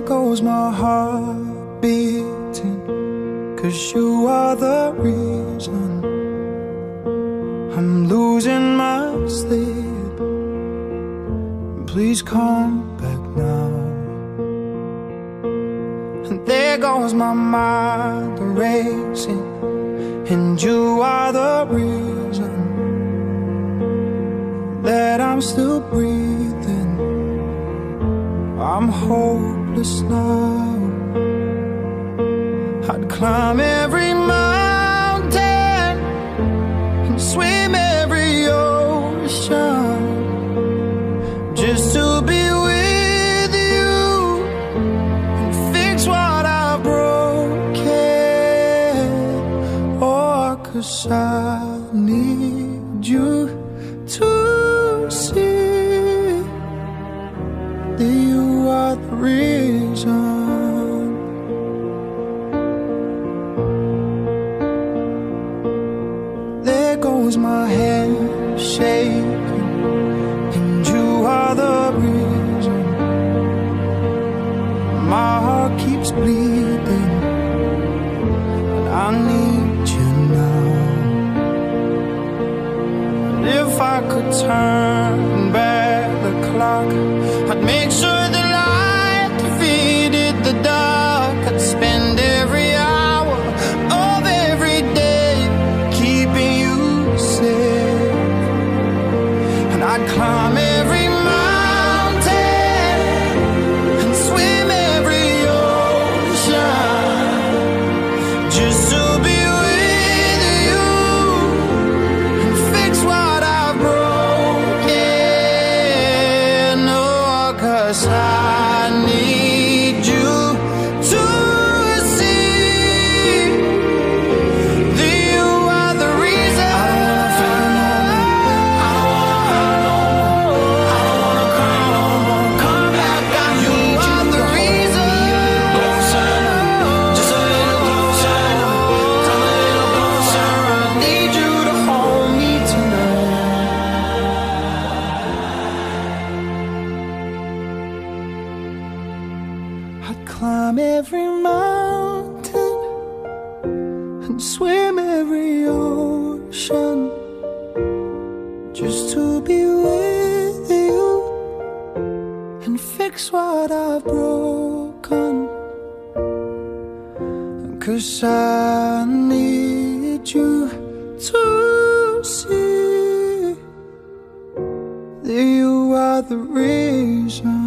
goes my heart beating, 'cause you are the reason I'm losing my sleep. Please come back now. And there goes my mind racing, and you are the reason that I'm still breathing. I'm hopeless now. I'd climb every mountain and swim every ocean just to be with you and fix what I've broken. Oh, 'cause I need you to see that you are the reason. There goes my head shaking, and you are the reason. My heart keeps bleeding, and I need you now. And if I could turn back the clock, I'd make sure the light defeated the dark. I'd spend every hour of every day keeping you safe, and I'd climb every mountain and swim every ocean just to be with you and fix what I've broken. Oh, 'cause I need you to see that you are the reason. I don't wanna cry no more. Come back, I need you are the reason. Closer, just a little closer. Come a little closer. I need you to hold me tonight. I'd climb every mountain and swim every ocean just to be with you and fix what I've broken. 'Cause I need you to see that you are the reason.